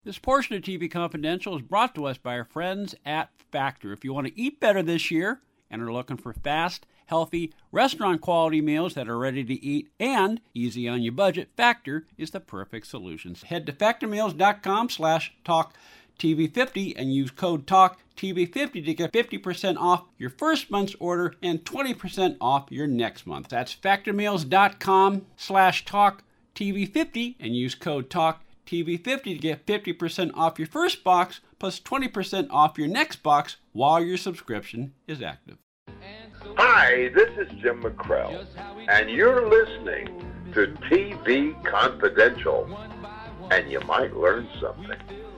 This portion of TV Confidential is brought to us by our friends at Factor. If you want to eat better this year and are looking for fast, healthy, restaurant-quality meals that are ready to eat and easy on your budget, Factor is the perfect solution. Head to factormeals.com/TalkTV50 and use code TALKTV50 to get 50% off your first month's order and 20% off your next month. That's factormeals.com/TalkTV50 and use code TALKTV50 to get 50% off your first box plus 20% off your next box while your subscription is active. Hi, this is Jim McCrell, and you're listening to TV Confidential, and you might learn something.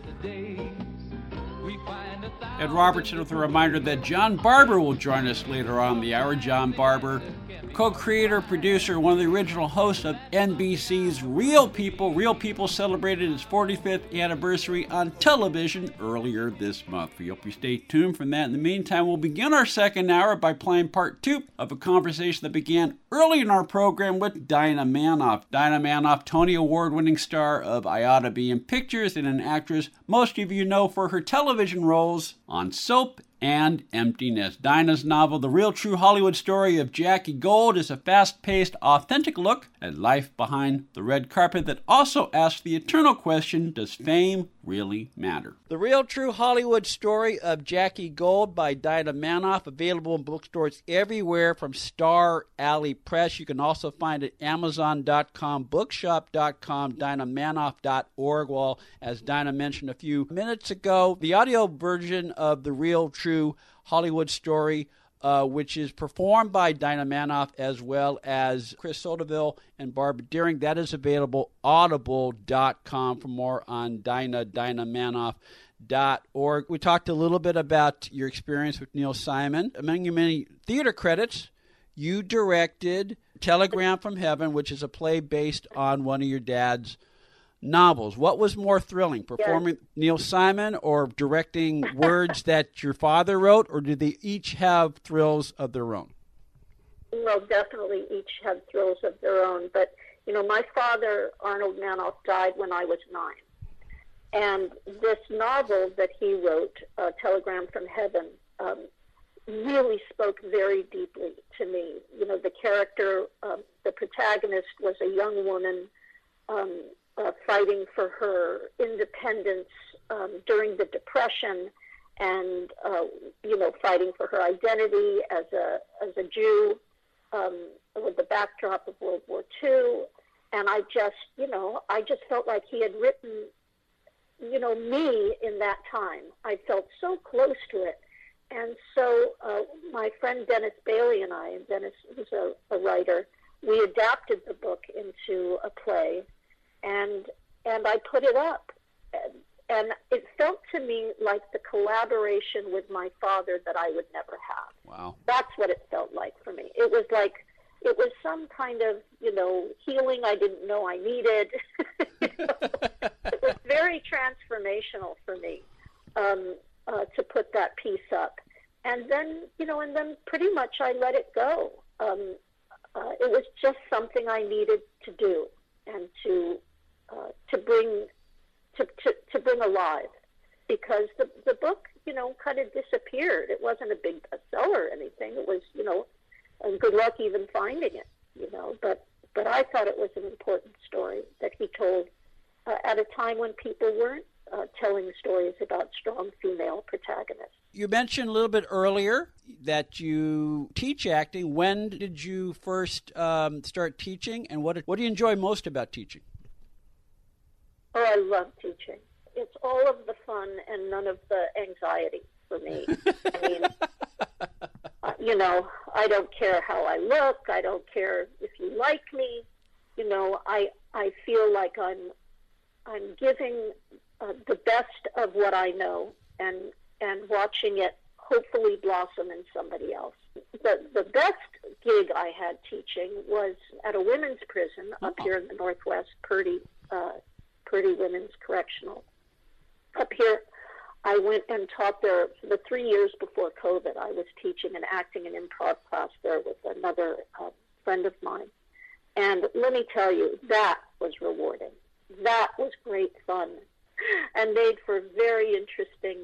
Ed Robertson with a reminder that John Barber will join us later on in the hour. John Barber, co-creator, producer, one of the original hosts of NBC's Real People. Real People celebrated its 45th anniversary on television earlier this month. We hope you stay tuned for that. In the meantime, we'll begin our second hour by playing part two of a conversation that began early in our program with Dinah Manoff. Dinah Manoff, Tony Award-winning star of I Oughta Be in Pictures and an actress most of you know for her television roles on Soap and Empty Nest. Dinah's novel, The Real True Hollywood Story of Jackie Gold, is a fast-paced, authentic look at life behind the red carpet that also asks the eternal question, does fame really matter? The Real True Hollywood Story of Jackie Gold by Dinah Manoff, available in bookstores everywhere from Star Alley Press. You can also find it at Amazon.com, Bookshop.com, DinahManoff.org. Well, as Dinah mentioned a few minutes ago, the audio version of The Real True Hollywood Story, which is performed by Dinah Manoff as well as Chris Sotoville and Barbara Deering. That is available audible.com. For more on Dinah, DinahManoff.org. We talked a little bit about your experience with Neil Simon. Among your many theater credits, you directed Telegram from Heaven, which is a play based on one of your dad's novels. What was more thrilling, performing Neil Simon or directing words that your father wrote, or did they each have thrills of their own? Well, definitely each had thrills of their own. But, you know, my father, Arnold Manoff, died when I was 9. And this novel that he wrote, Telegram from Heaven, really spoke very deeply to me. You know, the character, the protagonist was a young woman fighting for her independence during the Depression, and you know, fighting for her identity as a Jew with the backdrop of World War II. And I just felt like he had written, you know, me in that time. I felt so close to it. And so my friend Dennis Bailey and I, and Dennis was a writer, we adapted the book into a play. And I put it up, and it felt to me like the collaboration with my father that I would never have. Wow. That's what it felt like for me. It was some kind of, you know, healing I didn't know I needed. It was very transformational for me to put that piece up. And then, you know, pretty much I let it go. It was just something I needed to do and to bring alive, because the book, you know, kind of disappeared. It wasn't a big bestseller or anything. It was, you know, good luck even finding it, you know. But I thought it was an important story that he told at a time when people weren't telling stories about strong female protagonists. You mentioned a little bit earlier that you teach acting. When did you first start teaching, and what do you enjoy most about teaching? Oh, I love teaching. It's all of the fun and none of the anxiety for me. I mean, you know, I don't care how I look. I don't care if you like me. You know, I feel like I'm giving the best of what I know and watching it hopefully blossom in somebody else. The best gig I had teaching was at a women's prison up here in the Northwest, Purdy Women's Correctional. Up here, I went and taught there for the 3 years before COVID. I was teaching an acting and improv class there with another friend of mine. And let me tell you, that was rewarding. That was great fun. and made for a very interesting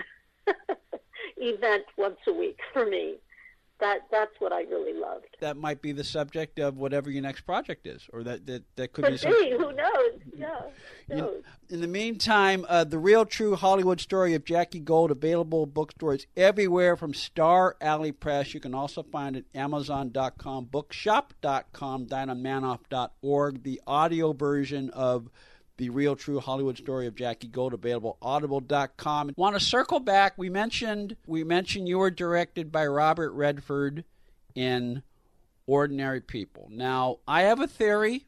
event once a week for me. That's what I really loved. That might be the subject of whatever your next project is, or that could be Could something. be, who knows? Yeah. Who knows? In the meantime, The Real True Hollywood Story of Jackie Gold, available bookstores everywhere from Star Alley Press. You can also find it at Amazon.com, Bookshop.com, DinahManoff.org. The audio version of The Real True Hollywood Story of Jackie Gold, available Audible.com. Want to circle back? We mentioned you were directed by Robert Redford in Ordinary People. Now, I have a theory.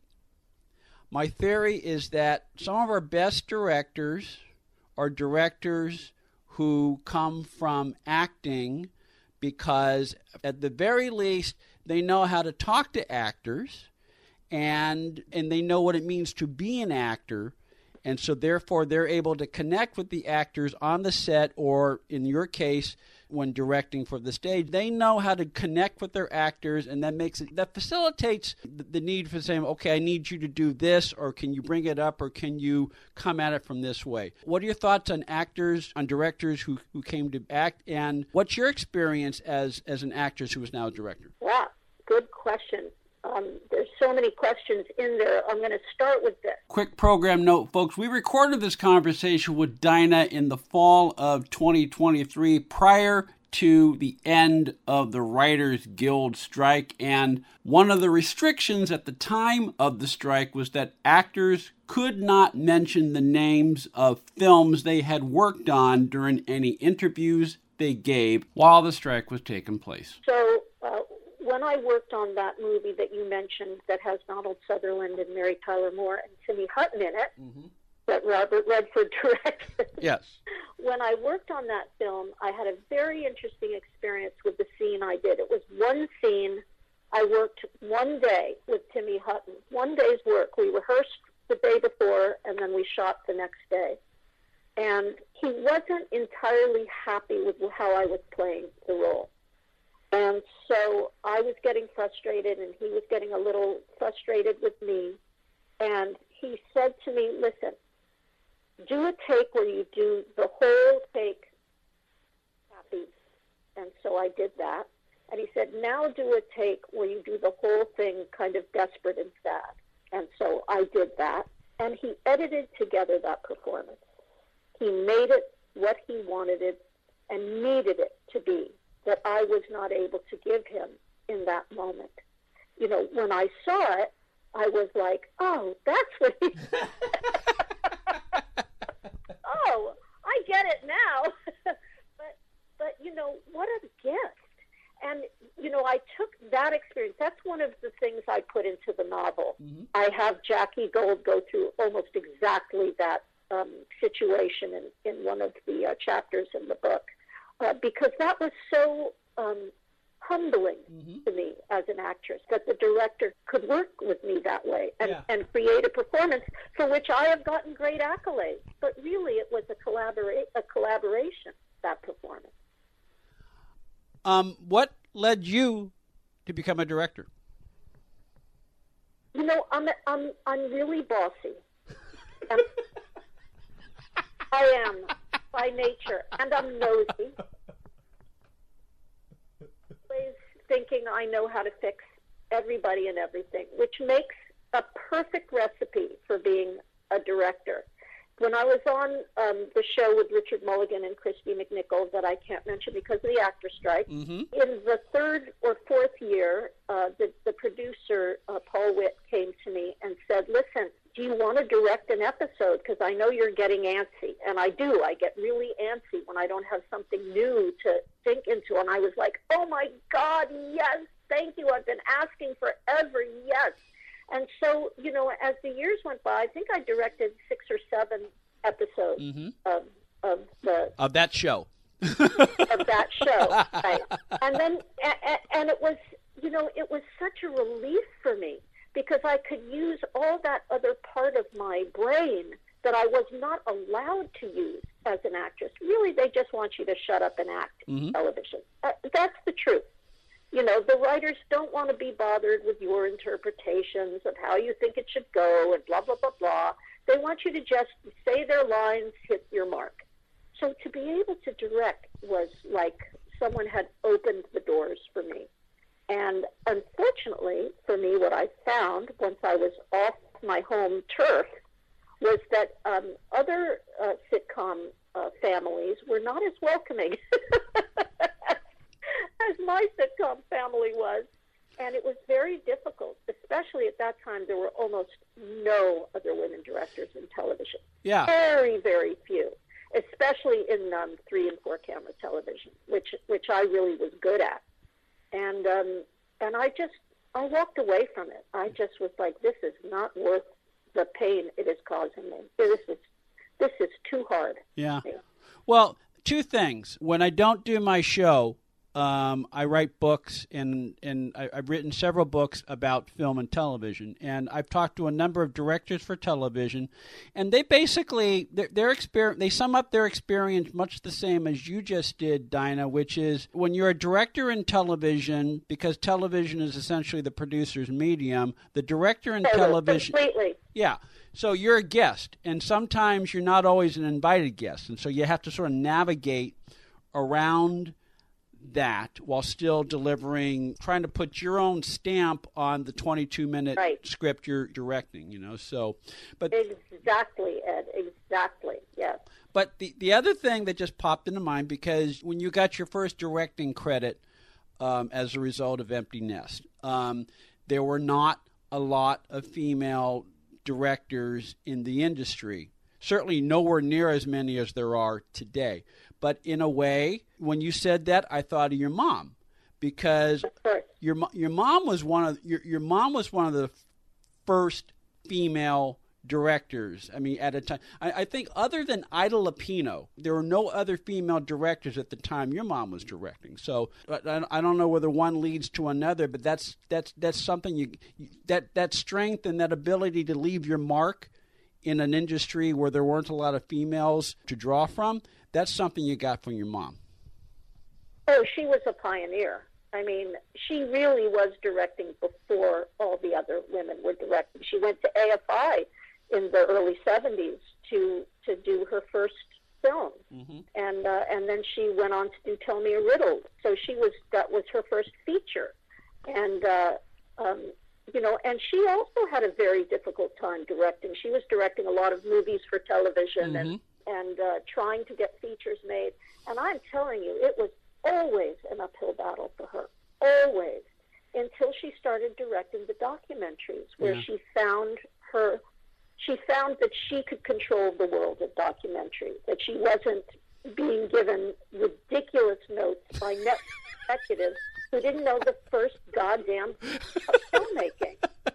My theory is that some of our best directors are directors who come from acting, because at the very least they know how to talk to actors, and they know what it means to be an actor, and so therefore they're able to connect with the actors on the set, or in your case when directing for the stage. They know how to connect with their actors, and that facilitates the need for saying, okay, I need you to do this, or can you bring it up, or can you come at it from this way? What are your thoughts on actors, on directors who came to act, and what's your experience as an actress who is now a director? Yeah, good question. There's so many questions in there. I'm going to start with this. Quick program note, folks. We recorded this conversation with Dinah in the fall of 2023, prior to the end of the Writers Guild strike. And one of the restrictions at the time of the strike was that actors could not mention the names of films they had worked on during any interviews they gave while the strike was taking place. So when I worked on that movie that you mentioned that has Donald Sutherland and Mary Tyler Moore and Timmy Hutton in it, that Robert Redford directed. Yes. When I worked on that film, I had a very interesting experience with the scene I did. It was one scene. I worked one day with Timmy Hutton, one day's work. We rehearsed the day before, and then we shot the next day. And he wasn't entirely happy with how I was playing the role. And so I was getting frustrated, and he was getting a little frustrated with me. And he said to me, listen, do a take where you do the whole take happy. And so I did that. And he said, now do a take where you do the whole thing kind of desperate and sad. And so I did that. And he edited together that performance. He made it what he wanted it and needed it to be, that I was not able to give him in that moment. You know, when I saw it, I was like, oh, that's what he said. Oh, I get it now. but you know, what a gift. And, you know, I took that experience. That's one of the things I put into the novel. Mm-hmm. I have Jackie Gold go through almost exactly that situation in one of the chapters in the book. Because that was so humbling to me as an actress, that the director could work with me that way and create a performance for which I have gotten great accolades. But really, it was a collaboration, that performance. What led you to become a director? You know, I'm really bossy. I am by nature, and I'm nosy. Always thinking I know how to fix everybody and everything, which makes a perfect recipe for being a director. When I was on the show with Richard Mulligan and Christy McNichol, that I can't mention because of the actor strike, in the third or fourth year, the producer, Paul Witt, came to me and said, listen, do you want to direct an episode? Because I know you're getting antsy. And I do. I get really antsy when I don't have something new to sink into. And I was like, oh, my God, yes, thank you. I've been asking forever, yes. And so, you know, as the years went by, I think I directed 6 or 7 episodes of that show. Of that show, right. And then, and it was, you know, it was such a relief for me because I could use all that other part of my brain that I was not allowed to use as an actress. Really, they just want you to shut up and act in television. That's the truth. You know, the writers don't want to be bothered with your interpretations of how you think it should go and blah, blah, blah, blah. They want you to just say their lines, hit your mark. So to be able to direct was like someone had opened the doors for me. And unfortunately for me, what I found once I was off my home turf was that other sitcom families were not as welcoming as my sitcom family was. And it was very difficult, especially at that time. There were almost no other women directors in television. Yeah. Very, very few, especially in 3 and 4 camera television, which I really was good at. And I walked away from it. I just was like, this is not worth the pain it is causing me. This is too hard. Yeah. Well, 2 things. When I don't do my show, I write books, and I've written several books about film and television. And I've talked to a number of directors for television, and they basically they sum up their experience much the same as you just did, Dinah, which is when you're a director in television, because television is essentially the producer's medium. The director in television, completely. Yeah. So you're a guest, and sometimes you're not always an invited guest, and so you have to sort of navigate around that while still trying to put your own stamp on the 22-minute script you're directing, so. But exactly, Ed, exactly, yes. But the other thing that just popped into mind, because when you got your first directing credit as a result of Empty Nest, there were not a lot of female directors in the industry. Certainly nowhere near as many as there are today. But in a way, when you said that, I thought of your mom, because your mom was one of the first female directors. I mean, at a time, I think other than Ida Lupino, there were no other female directors at the time your mom was directing. So I don't know whether one leads to another, but that's something that strength and that ability to leave your mark in an industry where there weren't a lot of females to draw from. That's something you got from your mom. Oh, she was a pioneer. I mean, she really was directing before all the other women were directing. She went to AFI in the early 70s to do her first film. Mm-hmm. And then she went on to do Tell Me a Riddle. So that was her first feature. And, and she also had a very difficult time directing. She was directing a lot of movies for television and trying to get features made. And I'm telling you, it was always an uphill battle for her, always, until she started directing the documentaries, where she found that she could control the world of documentary, that she wasn't being given ridiculous notes by net executives who didn't know the first goddamn filmmaking.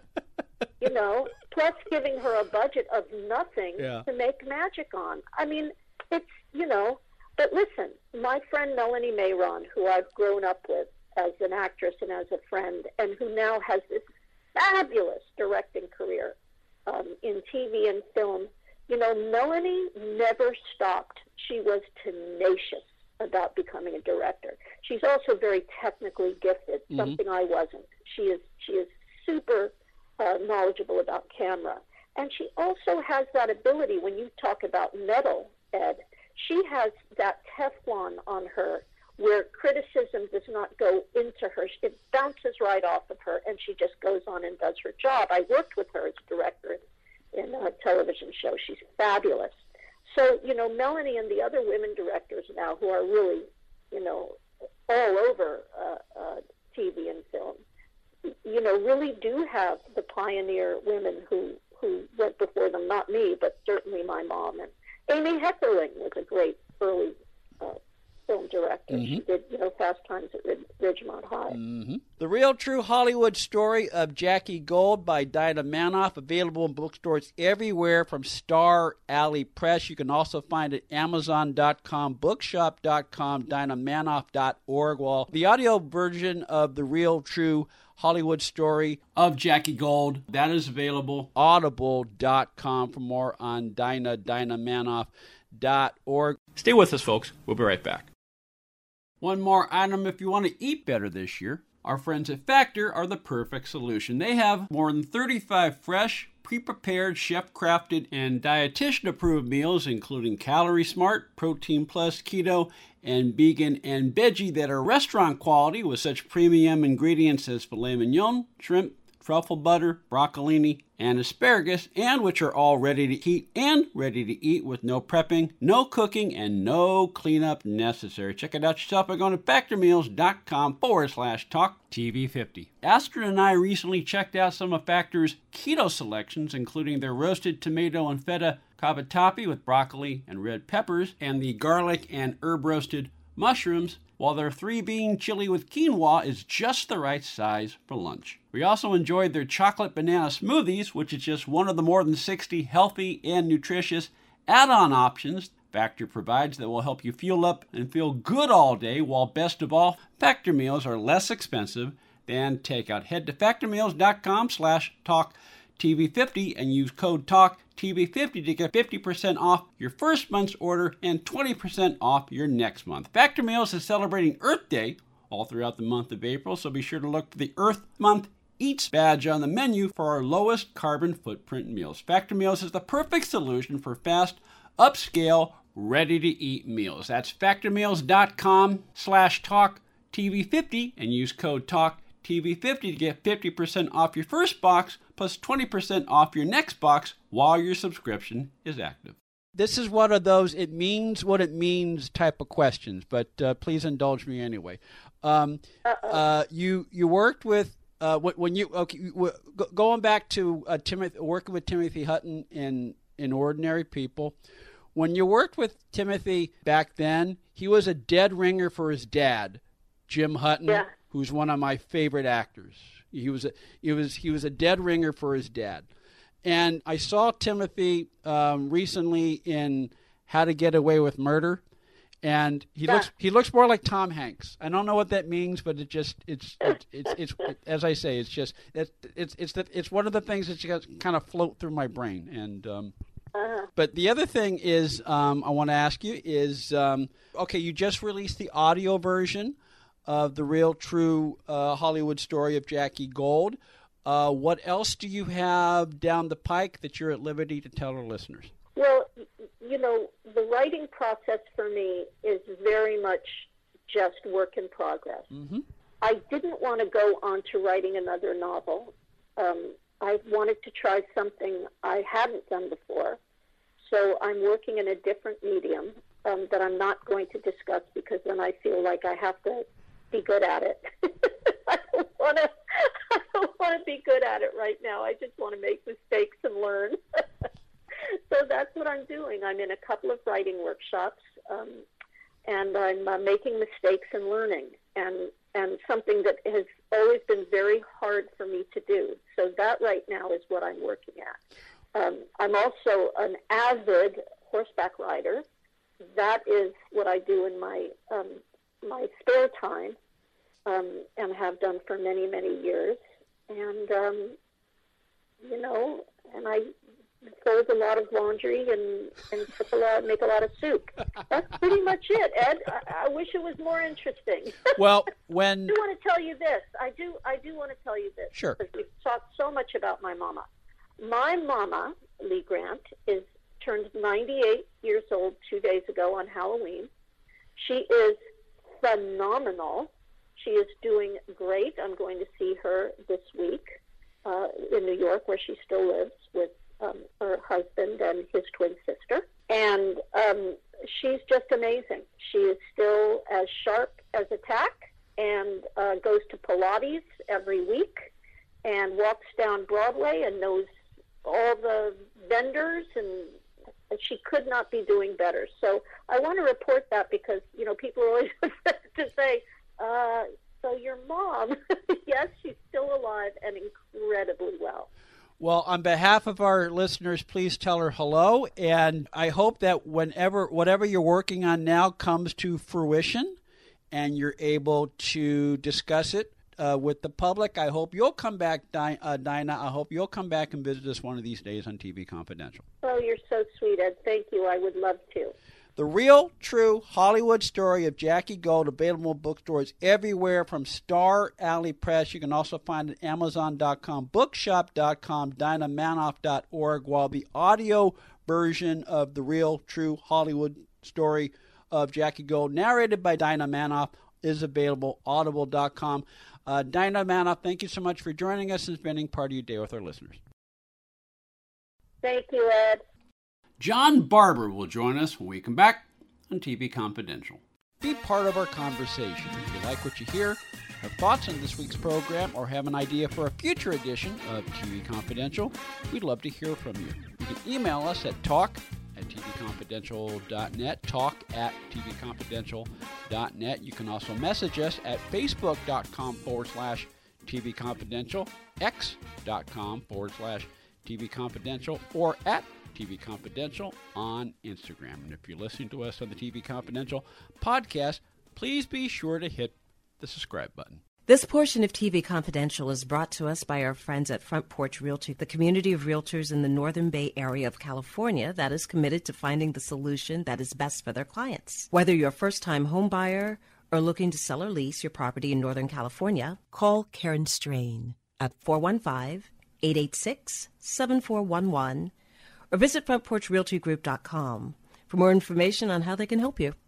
Plus giving her a budget of nothing to make magic on. I mean, it's, but listen, my friend Melanie Mayron, who I've grown up with as an actress and as a friend, and who now has this fabulous directing career in TV and film, Melanie never stopped. She was tenacious about becoming a director. She's also very technically gifted, something I wasn't. She is super knowledgeable about camera. And she also has that ability, when you talk about metal, Ed, she has that Teflon on her where criticism does not go into her. It bounces right off of her, and she just goes on and does her job. I worked with her as a director in a television show. She's fabulous. So, Melanie and the other women directors now who are really, all over TV and film, really do have the pioneer women who went before them, not me, but certainly my mom. And Amy Heckerling was a great early film director. She did, Fast Times at Ridgemont High. The Real True Hollywood Story of Jackie Gold by Dinah Manoff, available in bookstores everywhere from Star Alley Press. You can also find it at Amazon.com, Bookshop.com, DinahManoff.org. Well, the audio version of The Real True Hollywood Story of Jackie Gold, that is available. Audible.com for more on Dinah, DinahManoff.org. Stay with us, folks. We'll be right back. One more item if you want to eat better this year. Our friends at Factor are the perfect solution. They have more than 35 fresh, pre-prepared, chef-crafted, and dietitian-approved meals, including Calorie Smart, Protein Plus, Keto, and Vegan and Veggie that are restaurant quality with such premium ingredients as filet mignon, shrimp, truffle butter, broccolini, and asparagus, and which are all ready to heat and ready to eat with no prepping, no cooking, and no cleanup necessary. Check it out yourself by going to factormeals.com/talktv50. Astrid and I recently checked out some of Factor's keto selections, including their roasted tomato and feta cavatappi with broccoli and red peppers, and the garlic and herb roasted mushrooms, while their 3-bean chili with quinoa is just the right size for lunch. We also enjoyed their chocolate banana smoothies, which is just one of the more than 60 healthy and nutritious add-on options Factor provides that will help you fuel up and feel good all day, while best of all, Factor meals are less expensive than takeout. Head to factormeals.com/talktv50 and use code TALKTV50 to get 50% off your first month's order and 20% off your next month. Factor Meals is celebrating Earth Day all throughout the month of April, so be sure to look for the Earth Month Eats badge on the menu for our lowest carbon footprint meals. Factor Meals is the perfect solution for fast, upscale, ready-to-eat meals. That's factormeals.com/talktv50 and use code TALKTV50 to get 50% off your first box plus 20% off your next box while your subscription is active. This is one of those it means what it means type of questions, but please indulge me anyway. You worked with when you going back to Timothy, working with Timothy Hutton in Ordinary People. When you worked with Timothy back then, he was a dead ringer for his dad, Jim Hutton, who's one of my favorite actors. He was a dead ringer for his dad. And I saw Timothy recently in How to Get Away with Murder, and he looks more like Tom Hanks. I don't know what that means, but it's as I say, it's one of the things that just kind of float through my brain. And but the other thing is, I want to ask you is, okay, you just released the audio version of the real, true Hollywood story of Jackie Gold. What else do you have down the pike that you're at liberty to tell our listeners? Well, the writing process for me is very much just work in progress. Mm-hmm. I didn't want to go on to writing another novel. I wanted to try something I hadn't done before. So I'm working in a different medium that I'm not going to discuss because then I feel like I have to be good at it. I don't want to be good at it right now. I just want to make mistakes and learn. So that's what I'm doing. I'm in a couple of writing workshops, and I'm making mistakes and learning, and something that has always been very hard for me to do. So that right now is what I'm working at. I'm also an avid horseback rider. That is what I do in my spare time, and have done for many, many years. And, and I fold a lot of laundry and make a lot of soup. That's pretty much it, Ed. I wish it was more interesting. Well, I do want to tell you this. I do want to tell you this. Sure. Because we've talked so much about my mama. My mama, Lee Grant, turned 98 years old 2 days ago on Halloween. She is phenomenal. She is doing great. I'm going to see her this week in New York, where she still lives with her husband and his twin sister. And she's just amazing. She is still as sharp as a tack and goes to Pilates every week and walks down Broadway and knows all the vendors, and she could not be doing better. So I want to report that because, people are always to say, so your mom, yes, she's still alive and incredibly well. Well, on behalf of our listeners, please tell her hello, and I hope that whatever you're working on now comes to fruition and you're able to discuss it with the public. I hope you'll come back, Dinah. I hope you'll come back and visit us one of these days on TV Confidential. Oh, you're so sweet, Ed. Thank you. I would love to. The Real True Hollywood Story of Jackie Gold, available in bookstores everywhere from Star Alley Press. You can also find it at Amazon.com, Bookshop.com, DinahManoff.org, while the audio version of The Real True Hollywood Story of Jackie Gold, narrated by Dinah Manoff, is available, Audible.com. Dinah Manoff, thank you so much for joining us and spending part of your day with our listeners. Thank you, Ed. John Barber will join us when we come back on TV Confidential. Be part of our conversation. If you like what you hear, have thoughts on this week's program, or have an idea for a future edition of TV Confidential, we'd love to hear from you. You can email us at talk@tvconfidential.net, talk@tvconfidential.net. You can also message us at facebook.com/TV Confidential, x.com/TV Confidential, or at TV Confidential on Instagram. And if you're listening to us on the TV Confidential podcast, please be sure to hit the subscribe button. This portion of TV Confidential is brought to us by our friends at Front Porch Realty, the community of realtors in the Northern Bay area of California that is committed to finding the solution that is best for their clients. Whether you're a first-time home buyer or looking to sell or lease your property in Northern California, call Karen Strain at 415-886-7411 or visit FrontPorchRealtyGroup.com for more information on how they can help you.